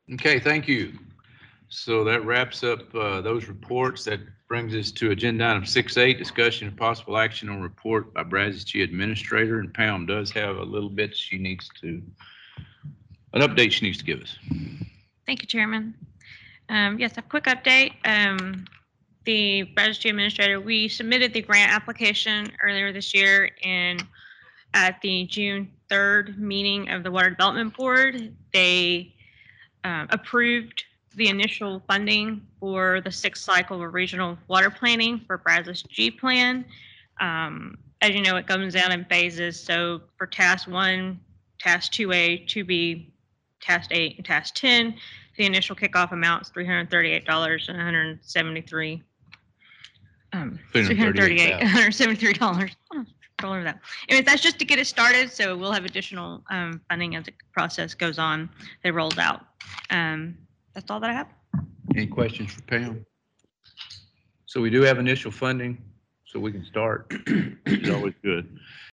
Okay, thank you. So that wraps up those reports. That brings us to agenda item 6A, discussion and possible action on report by Brazos G Administrator. And Pam does have a little bit an update she needs to give us. Thank you, Chairman. Yes, a quick update. The Brazos G Administrator, we submitted the grant application earlier this year, and at the June 3rd meeting of the Water Development Board, they approved the initial funding for the sixth cycle of regional water planning for Brazos G plan. As you know, it comes down in phases. So for task 1, task 2A, 2B, task 8, and task 10, the initial kickoff amount is $338 and 173. $338, $173. Control over that. Anyway, that's just to get it started. So we'll have additional funding as the process goes on. They rolled out. That's all that I have. Any questions for Pam? So we do have initial funding, so we can start, which is always good.